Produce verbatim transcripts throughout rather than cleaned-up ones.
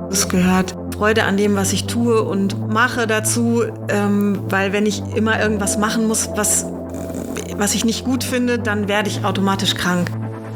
Es gehört Freude an dem, was ich tue und mache dazu, ähm, weil wenn ich immer irgendwas machen muss, was, was ich nicht gut finde, dann werde ich automatisch krank.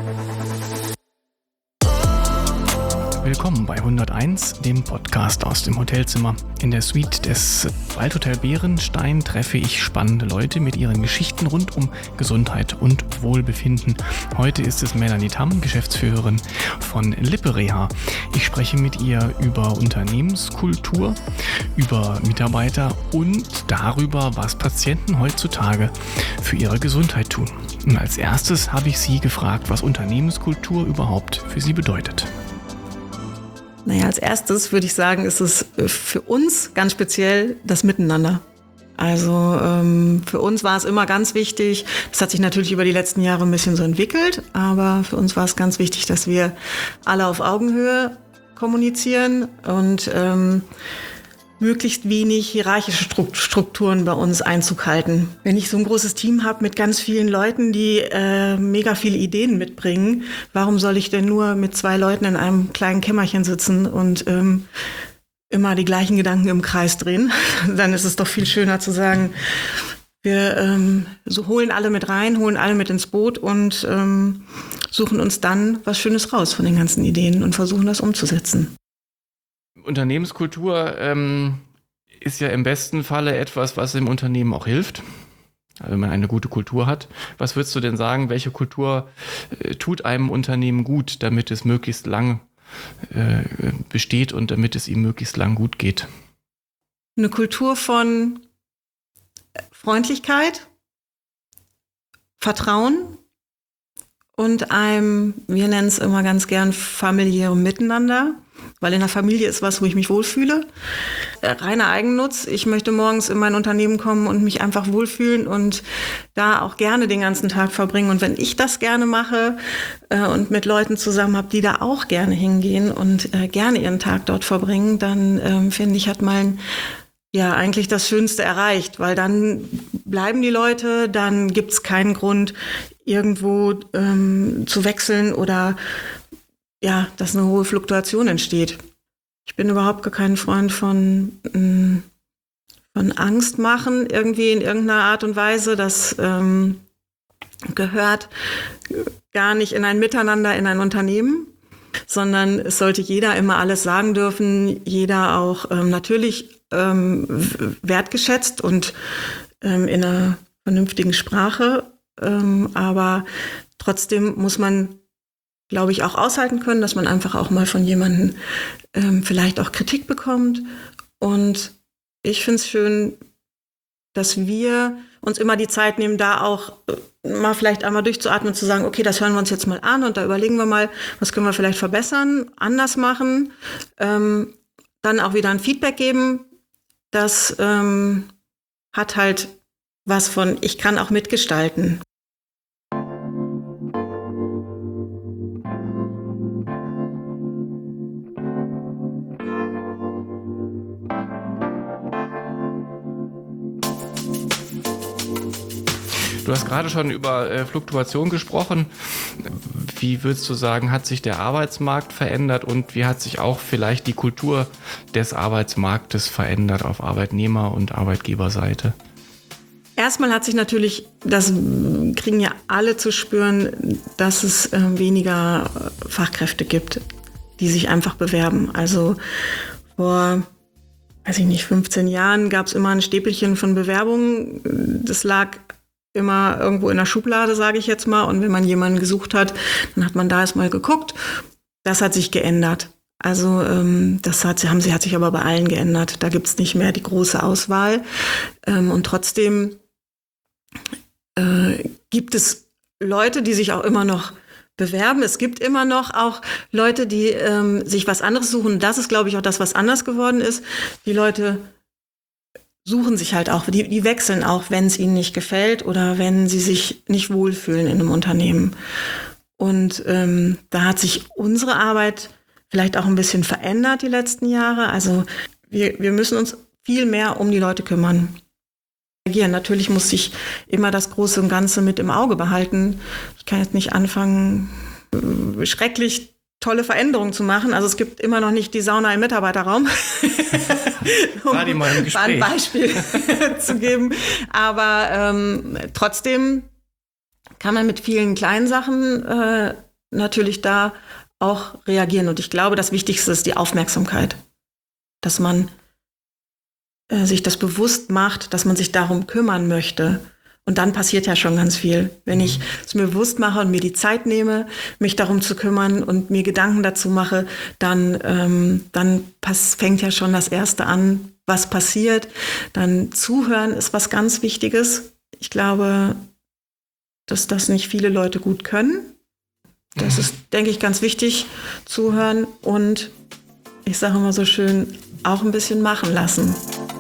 Willkommen bei hunderteins, dem Podcast aus dem Hotelzimmer. In der Suite des Waldhotel Bärenstein treffe ich spannende Leute mit ihren Geschichten rund um Gesundheit und Wohlbefinden. Heute ist es Melanie Tamm, Geschäftsführerin von Lippe Reha. Ich spreche mit ihr über Unternehmenskultur, über Mitarbeiter und darüber, was Patienten heutzutage für ihre Gesundheit tun. Und als erstes habe ich sie gefragt, was Unternehmenskultur überhaupt für sie bedeutet. Naja, als erstes würde ich sagen, ist es für uns ganz speziell das Miteinander. Also ähm, für uns war es immer ganz wichtig, das hat sich natürlich über die letzten Jahre ein bisschen so entwickelt, aber für uns war es ganz wichtig, dass wir alle auf Augenhöhe kommunizieren und ähm, möglichst wenig hierarchische Strukturen bei uns Einzug halten. Wenn ich so ein großes Team habe mit ganz vielen Leuten, die äh, mega viele Ideen mitbringen, warum soll ich denn nur mit zwei Leuten in einem kleinen Kämmerchen sitzen und ähm, immer die gleichen Gedanken im Kreis drehen? Dann ist es doch viel schöner zu sagen, wir ähm, so holen alle mit rein, holen alle mit ins Boot und ähm, suchen uns dann was Schönes raus von den ganzen Ideen und versuchen das umzusetzen. Unternehmenskultur ähm, ist ja im besten Falle etwas, was im Unternehmen auch hilft, also wenn man eine gute Kultur hat. Was würdest du denn sagen, welche Kultur äh, tut einem Unternehmen gut, damit es möglichst lang äh, besteht und damit es ihm möglichst lang gut geht? Eine Kultur von Freundlichkeit, Vertrauen und einem, wir nennen es immer ganz gern, familiärem Miteinander. Weil in der Familie ist was, wo ich mich wohlfühle. Reiner Eigennutz. Ich möchte morgens in mein Unternehmen kommen und mich einfach wohlfühlen und da auch gerne den ganzen Tag verbringen. Und wenn ich das gerne mache äh, und mit Leuten zusammen habe, die da auch gerne hingehen und äh, gerne ihren Tag dort verbringen, dann ähm, finde ich, hat man ja eigentlich das Schönste erreicht. Weil dann bleiben die Leute, dann gibt es keinen Grund, irgendwo ähm, zu wechseln oder ja, dass eine hohe Fluktuation entsteht. Ich bin überhaupt gar kein Freund von, von Angst machen, irgendwie in irgendeiner Art und Weise. Das ähm, gehört gar nicht in ein Miteinander in ein Unternehmen, sondern es sollte jeder immer alles sagen dürfen, jeder auch ähm, natürlich ähm, wertgeschätzt und ähm, in einer vernünftigen Sprache. Ähm, aber trotzdem muss man, glaube ich, auch aushalten können, dass man einfach auch mal von jemandem ähm, vielleicht auch Kritik bekommt. Und ich finde es schön, dass wir uns immer die Zeit nehmen, da auch äh, mal vielleicht einmal durchzuatmen und zu sagen, okay, das hören wir uns jetzt mal an und da überlegen wir mal, was können wir vielleicht verbessern, anders machen, ähm, dann auch wieder ein Feedback geben. Das ähm, hat halt was von, ich kann auch mitgestalten. Du hast gerade schon über äh, Fluktuation gesprochen. Wie würdest du sagen, hat sich der Arbeitsmarkt verändert und wie hat sich auch vielleicht die Kultur des Arbeitsmarktes verändert auf Arbeitnehmer- und Arbeitgeberseite? Erstmal hat sich natürlich, das kriegen ja alle zu spüren, dass es äh, weniger Fachkräfte gibt, die sich einfach bewerben. Also vor, weiß ich nicht, fünfzehn Jahren gab es immer ein Stäpelchen von Bewerbungen. Das lag immer irgendwo in der Schublade, sage ich jetzt mal. Und wenn man jemanden gesucht hat, dann hat man da erst mal geguckt. Das hat sich geändert. Also ähm, das hat, haben sie, hat sich aber bei allen geändert. Da gibt es nicht mehr die große Auswahl. Ähm, und trotzdem äh, gibt es Leute, die sich auch immer noch bewerben. Es gibt immer noch auch Leute, die ähm, sich was anderes suchen. Das ist, glaube ich, auch das, was anders geworden ist. Die Leute suchen sich halt auch, die, die wechseln auch, wenn es ihnen nicht gefällt oder wenn sie sich nicht wohlfühlen in einem Unternehmen. Und ähm, da hat sich unsere Arbeit vielleicht auch ein bisschen verändert die letzten Jahre. Also wir, wir müssen uns viel mehr um die Leute kümmern. Natürlich muss ich immer das Große und Ganze mit im Auge behalten. Ich kann jetzt nicht anfangen, schrecklich tolle Veränderungen zu machen. Also es gibt immer noch nicht die Sauna im Mitarbeiterraum, um War die mal im Gespräch. ein Beispiel zu geben. Aber ähm, trotzdem kann man mit vielen kleinen Sachen äh, natürlich da auch reagieren. Und ich glaube, das Wichtigste ist die Aufmerksamkeit, dass man äh, sich das bewusst macht, dass man sich darum kümmern möchte. Und dann passiert ja schon ganz viel. Wenn ich es mir bewusst mache und mir die Zeit nehme, mich darum zu kümmern und mir Gedanken dazu mache, dann, ähm, dann pass, fängt ja schon das Erste an, was passiert. Dann zuhören ist was ganz Wichtiges. Ich glaube, dass das nicht viele Leute gut können. Das ist, denke ich, ganz wichtig, zuhören und, ich sage immer so schön, auch ein bisschen machen lassen.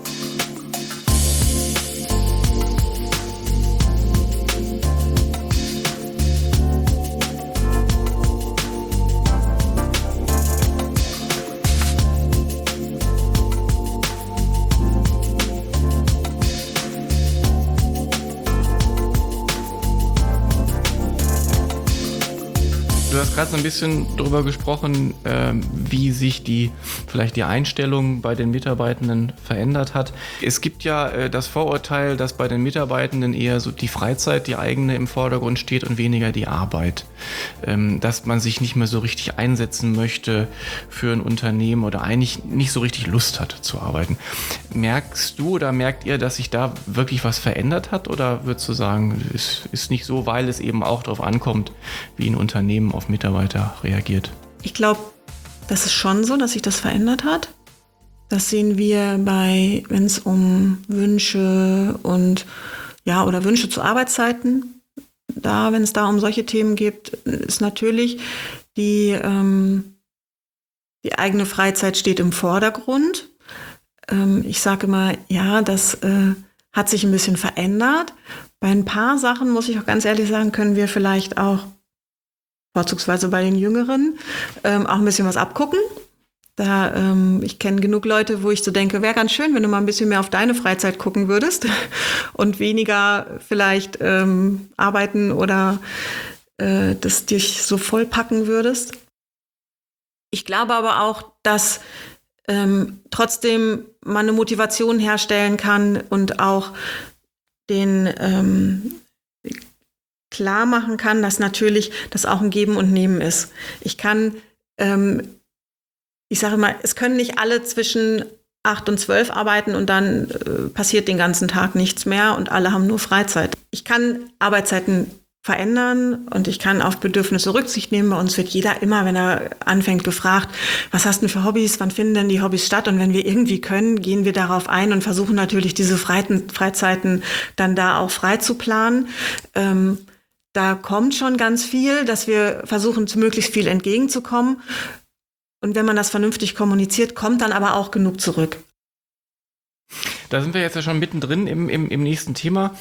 Du hast gerade so ein bisschen darüber gesprochen, ähm, wie sich die vielleicht die Einstellung bei den Mitarbeitenden verändert hat. Es gibt ja äh, das Vorurteil, dass bei den Mitarbeitenden eher so die Freizeit, die eigene im Vordergrund steht und weniger die Arbeit. Ähm, dass man sich nicht mehr so richtig einsetzen möchte für ein Unternehmen oder eigentlich nicht so richtig Lust hat zu arbeiten. Merkst du oder merkt ihr, dass sich da wirklich was verändert hat, oder würdest du sagen, es ist nicht so, weil es eben auch darauf ankommt, wie ein Unternehmen auf Mitarbeiter reagiert? Ich glaube, das ist schon so, dass sich das verändert hat. Das sehen wir bei, wenn es um Wünsche und ja, oder Wünsche zu Arbeitszeiten, da, wenn es da um solche Themen geht, ist natürlich die, ähm, die eigene Freizeit steht im Vordergrund. Ähm, ich sage immer, ja, das äh, hat sich ein bisschen verändert. Bei ein paar Sachen, muss ich auch ganz ehrlich sagen, können wir vielleicht auch vorzugsweise bei den Jüngeren, ähm, auch ein bisschen was abgucken. Da, ähm, ich kenne genug Leute, wo ich so denke, wäre ganz schön, wenn du mal ein bisschen mehr auf deine Freizeit gucken würdest und weniger vielleicht ähm, arbeiten oder äh, das dich so vollpacken würdest. Ich glaube aber auch, dass ähm, trotzdem man eine Motivation herstellen kann und auch den ähm, klar machen kann, dass natürlich das auch ein Geben und Nehmen ist. Ich kann, ähm, ich sage mal, es können nicht alle zwischen acht und zwölf arbeiten und dann äh, passiert den ganzen Tag nichts mehr und alle haben nur Freizeit. Ich kann Arbeitszeiten verändern und ich kann auf Bedürfnisse Rücksicht nehmen. Bei uns wird jeder immer, wenn er anfängt, gefragt, was hast du denn für Hobbys, wann finden denn die Hobbys statt? Und wenn wir irgendwie können, gehen wir darauf ein und versuchen natürlich diese Freizeiten dann da auch frei zu planen. Ähm, Da kommt schon ganz viel, dass wir versuchen, zu möglichst viel entgegenzukommen. Und wenn man das vernünftig kommuniziert, kommt dann aber auch genug zurück. Da sind wir jetzt ja schon mittendrin im, im, im nächsten Thema.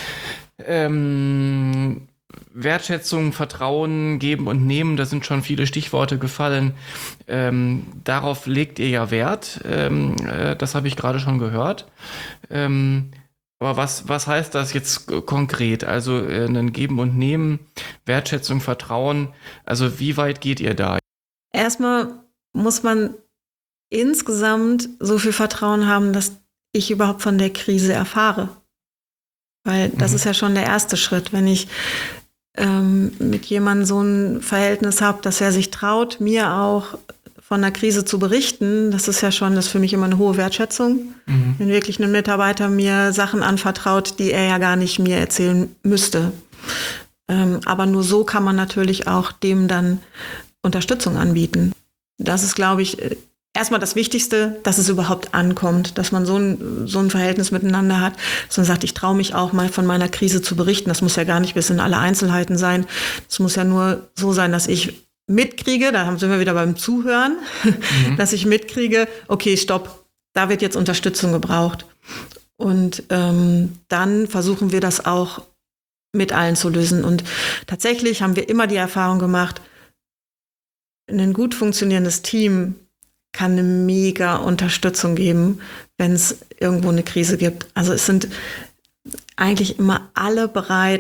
Ähm, Wertschätzung, Vertrauen, Geben und Nehmen, da sind schon viele Stichworte gefallen. Ähm, darauf legt ihr ja Wert. Ähm, äh, das habe ich gerade schon gehört. Ähm, Aber was, was heißt das jetzt konkret? Also äh, ein Geben und Nehmen, Wertschätzung, Vertrauen. Also wie weit geht ihr da? Erstmal muss man insgesamt so viel Vertrauen haben, dass ich überhaupt von der Krise erfahre. Weil das mhm. ist ja schon der erste Schritt. Wenn ich ähm, mit jemandem so ein Verhältnis habe, dass er sich traut, mir auch von der Krise zu berichten, das ist ja schon, das ist für mich immer eine hohe Wertschätzung. Mhm. Wenn wirklich ein Mitarbeiter mir Sachen anvertraut, die er ja gar nicht mir erzählen müsste. Ähm, aber nur so kann man natürlich auch dem dann Unterstützung anbieten. Das ist, glaube ich, erstmal das Wichtigste, dass es überhaupt ankommt, dass man so ein, so ein Verhältnis miteinander hat, dass man sagt, ich traue mich auch mal von meiner Krise zu berichten. Das muss ja gar nicht bis in alle Einzelheiten sein. Es muss ja nur so sein, dass ich mitkriege, da sind wir wieder beim Zuhören, mhm. dass ich mitkriege, okay, stopp, da wird jetzt Unterstützung gebraucht. Und ähm, dann versuchen wir das auch mit allen zu lösen. Und tatsächlich haben wir immer die Erfahrung gemacht, ein gut funktionierendes Team kann eine mega Unterstützung geben, wenn es irgendwo eine Krise gibt. Also es sind eigentlich immer alle bereit,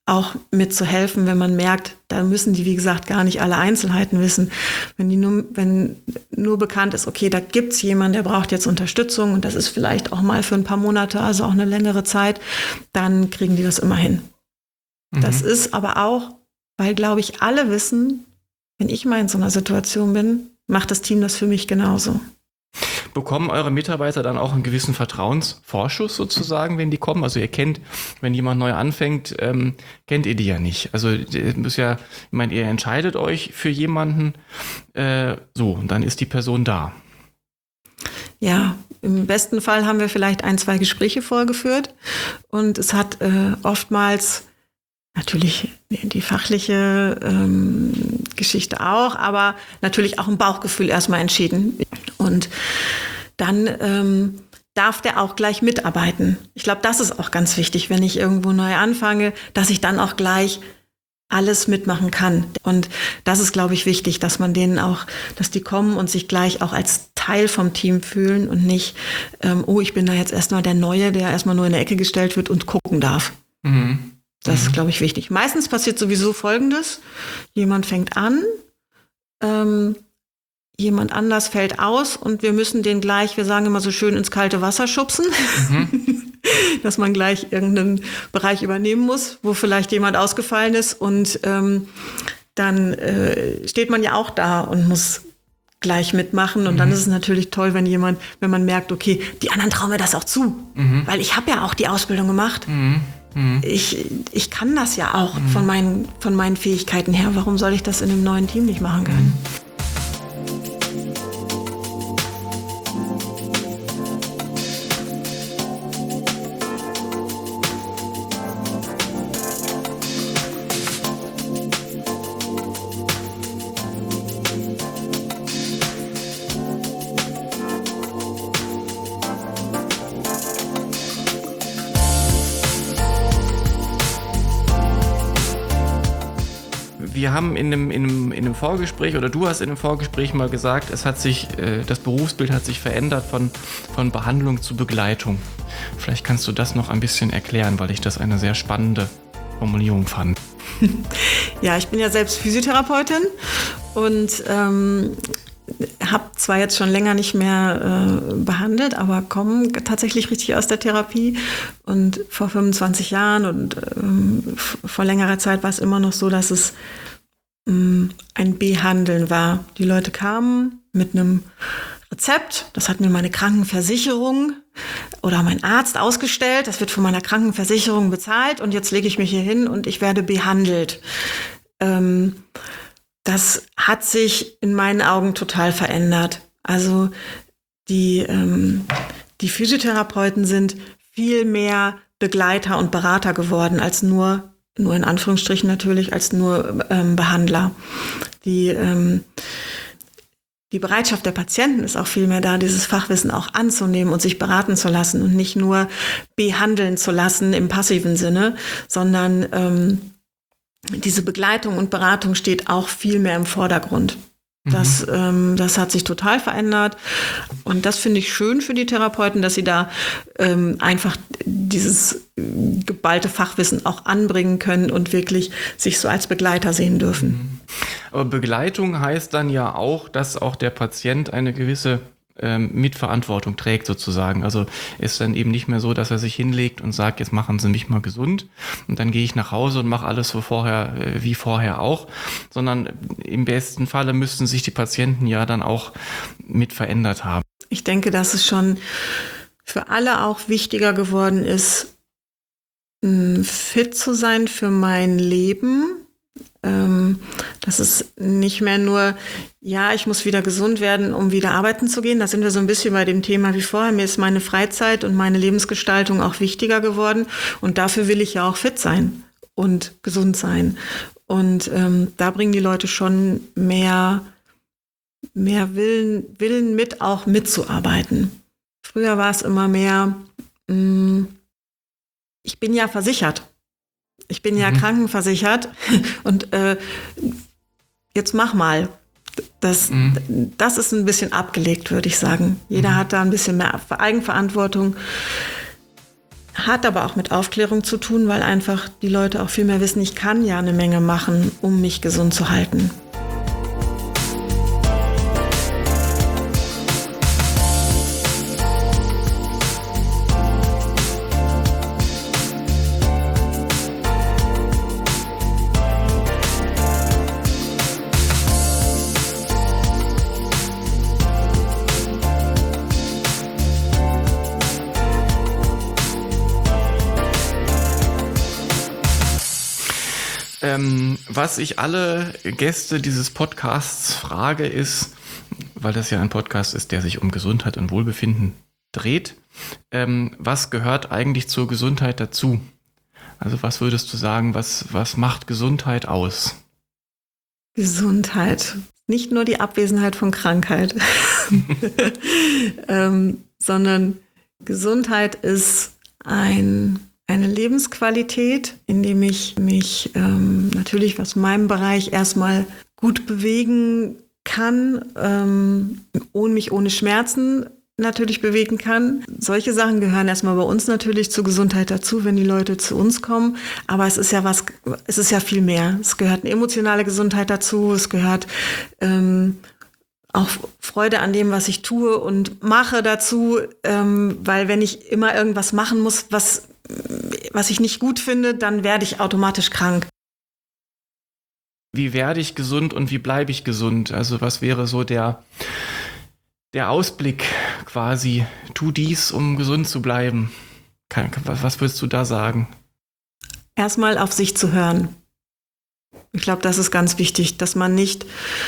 auch mitzuhelfen, wenn man merkt, da müssen die, wie gesagt, gar nicht alle Einzelheiten wissen. Wenn die nur, wenn nur bekannt ist, okay, da gibt's jemanden, der braucht jetzt Unterstützung und das ist vielleicht auch mal für ein paar Monate, also auch eine längere Zeit, dann kriegen die das immer hin. Mhm. Das ist aber auch, weil, glaube ich, alle wissen, wenn ich mal in so einer Situation bin, macht das Team das für mich genauso. Bekommen eure Mitarbeiter dann auch einen gewissen Vertrauensvorschuss sozusagen, wenn die kommen? Also ihr kennt, wenn jemand neu anfängt, ähm, kennt ihr die ja nicht. Also ihr müsst ja, ich meine, ihr entscheidet euch für jemanden, äh, so, und dann ist die Person da. Ja, im besten Fall haben wir vielleicht ein, zwei Gespräche vorgeführt und es hat äh, oftmals natürlich die fachliche ähm, Geschichte auch, aber natürlich auch ein Bauchgefühl erstmal entschieden. Und dann ähm, darf der auch gleich mitarbeiten. Ich glaube, das ist auch ganz wichtig, wenn ich irgendwo neu anfange, dass ich dann auch gleich alles mitmachen kann. Und das ist, glaube ich, wichtig, dass man denen auch, dass die kommen und sich gleich auch als Teil vom Team fühlen und nicht, ähm, oh, ich bin da jetzt erstmal der Neue, der erstmal nur in der Ecke gestellt wird und gucken darf. Mhm. Das ist, glaube ich, wichtig. Meistens passiert sowieso Folgendes. Jemand fängt an, ähm, jemand anders fällt aus und wir müssen den gleich, wir sagen immer so schön, ins kalte Wasser schubsen. Mhm. Dass man gleich irgendeinen Bereich übernehmen muss, wo vielleicht jemand ausgefallen ist. Und ähm, dann äh, steht man ja auch da und muss gleich mitmachen. Und mhm. dann ist es natürlich toll, wenn jemand, wenn man merkt, okay, die anderen trauen mir das auch zu. Mhm. Weil ich habe ja auch die Ausbildung gemacht. Mhm. Ich, ich kann das ja auch mhm. von, meinen, von meinen Fähigkeiten her. Warum soll ich das in einem neuen Team nicht machen können? Wir haben in einem, in, einem, in einem Vorgespräch, oder du hast in einem Vorgespräch mal gesagt, es hat sich, äh, das Berufsbild hat sich verändert von, von Behandlung zu Begleitung. Vielleicht kannst du das noch ein bisschen erklären, weil ich das eine sehr spannende Formulierung fand. Ja, ich bin ja selbst Physiotherapeutin und ähm, habe zwar jetzt schon länger nicht mehr äh, behandelt, aber komme tatsächlich richtig aus der Therapie. Und vor fünfundzwanzig Jahren und ähm, f- vor längerer Zeit war es immer noch so, dass es ähm, ein Behandeln war. Die Leute kamen mit einem Rezept, das hat mir meine Krankenversicherung oder mein Arzt ausgestellt, das wird von meiner Krankenversicherung bezahlt und jetzt lege ich mich hier hin und ich werde behandelt. Ähm, Das hat sich in meinen Augen total verändert. Also die, ähm, die Physiotherapeuten sind viel mehr Begleiter und Berater geworden, als nur, nur in Anführungsstrichen natürlich, als nur ähm, Behandler. Die, ähm, die Bereitschaft der Patienten ist auch viel mehr da, dieses Fachwissen auch anzunehmen und sich beraten zu lassen und nicht nur behandeln zu lassen im passiven Sinne, sondern ähm, diese Begleitung und Beratung steht auch viel mehr im Vordergrund. Das, mhm. ähm, das hat sich total verändert. Und das finde ich schön für die Therapeuten, dass sie da ähm, einfach dieses geballte Fachwissen auch anbringen können und wirklich sich so als Begleiter sehen dürfen. Aber Begleitung heißt dann ja auch, dass auch der Patient eine gewisse Mitverantwortung trägt sozusagen. Also ist dann eben nicht mehr so, dass er sich hinlegt und sagt, jetzt machen Sie mich mal gesund und dann gehe ich nach Hause und mache alles so vorher, wie vorher auch, sondern im besten Falle müssten sich die Patienten ja dann auch mit verändert haben. Ich denke, dass es schon für alle auch wichtiger geworden ist, fit zu sein für mein Leben. Das ist nicht mehr nur, ja, ich muss wieder gesund werden, um wieder arbeiten zu gehen. Da sind wir so ein bisschen bei dem Thema wie vorher. Mir ist meine Freizeit und meine Lebensgestaltung auch wichtiger geworden. Und dafür will ich ja auch fit sein und gesund sein. Und ähm, da bringen die Leute schon mehr, mehr Willen, Willen mit, auch mitzuarbeiten. Früher war es immer mehr, mh, ich bin ja versichert. Ich bin ja mhm. krankenversichert und äh, jetzt mach mal. Das, mhm. das ist ein bisschen abgelegt, würde ich sagen. Jeder mhm. hat da ein bisschen mehr Eigenverantwortung. Hat aber auch mit Aufklärung zu tun, weil einfach die Leute auch viel mehr wissen, ich kann ja eine Menge machen, um mich gesund zu halten. Ähm, was ich alle Gäste dieses Podcasts frage ist, weil das ja ein Podcast ist, der sich um Gesundheit und Wohlbefinden dreht, ähm, was gehört eigentlich zur Gesundheit dazu? Also was würdest du sagen, was, was macht Gesundheit aus? Gesundheit, nicht nur die Abwesenheit von Krankheit, ähm, sondern Gesundheit ist ein Eine Lebensqualität, indem ich mich ähm, natürlich aus meinem Bereich erstmal gut bewegen kann, ähm, ohne mich ohne Schmerzen natürlich bewegen kann. Solche Sachen gehören erstmal bei uns natürlich zur Gesundheit dazu, wenn die Leute zu uns kommen. Aber es ist ja was, es ist ja viel mehr. Es gehört eine emotionale Gesundheit dazu, es gehört ähm, auch Freude an dem, was ich tue und mache dazu, ähm, weil wenn ich immer irgendwas machen muss, was was ich nicht gut finde, dann werde ich automatisch krank. Wie werde ich gesund und wie bleibe ich gesund? Also was wäre so der, der Ausblick quasi? Tu dies, um gesund zu bleiben. Was würdest du da sagen? Erstmal auf sich zu hören. Ich glaube, das ist ganz wichtig, dass man nicht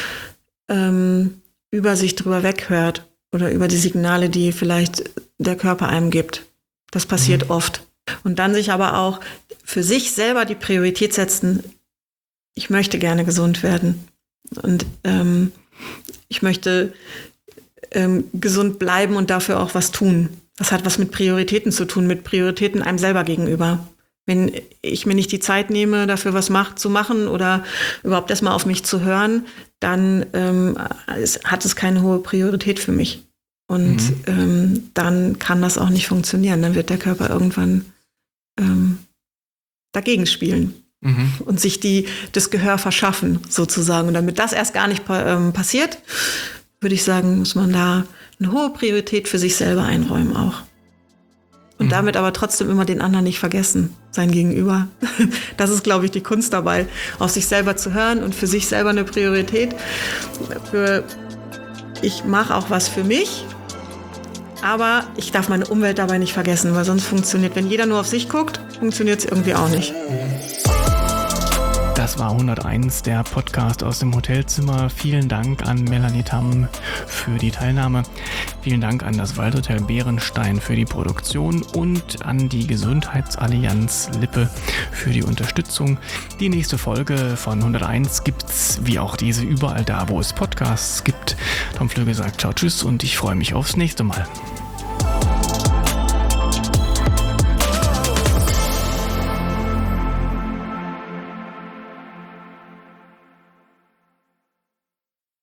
ähm, über sich drüber weghört oder über die Signale, die vielleicht der Körper einem gibt. Das passiert mhm. oft. Und dann sich aber auch für sich selber die Priorität setzen, ich möchte gerne gesund werden und ähm, ich möchte ähm, gesund bleiben und dafür auch was tun. Das hat was mit Prioritäten zu tun, mit Prioritäten einem selber gegenüber. Wenn ich mir nicht die Zeit nehme, dafür was mach, zu machen oder überhaupt erstmal auf mich zu hören, dann ähm, es, hat es keine hohe Priorität für mich. Und mhm. ähm, dann kann das auch nicht funktionieren. Dann wird der Körper irgendwann ähm, dagegen spielen mhm. und sich die, das Gehör verschaffen, sozusagen. Und damit das erst gar nicht ähm, passiert, würde ich sagen, muss man da eine hohe Priorität für sich selber einräumen auch. Und mhm. damit aber trotzdem immer den anderen nicht vergessen, sein Gegenüber. Das ist, glaube ich, die Kunst dabei, auf sich selber zu hören und für sich selber eine Priorität. Für, ich mache auch was für mich, aber ich darf meine Umwelt dabei nicht vergessen, weil sonst funktioniert, wenn jeder nur auf sich guckt, funktioniert es irgendwie auch nicht. Das war hunderteins, der Podcast aus dem Hotelzimmer. Vielen Dank an Melanie Tamm für die Teilnahme. Vielen Dank an das Waldhotel Bärenstein für die Produktion und an die Gesundheitsallianz Lippe für die Unterstützung. Die nächste Folge von hunderteins gibt's wie auch diese überall da, wo es Podcasts gibt. Tom Flöge sagt ciao, tschüss und ich freue mich aufs nächste Mal.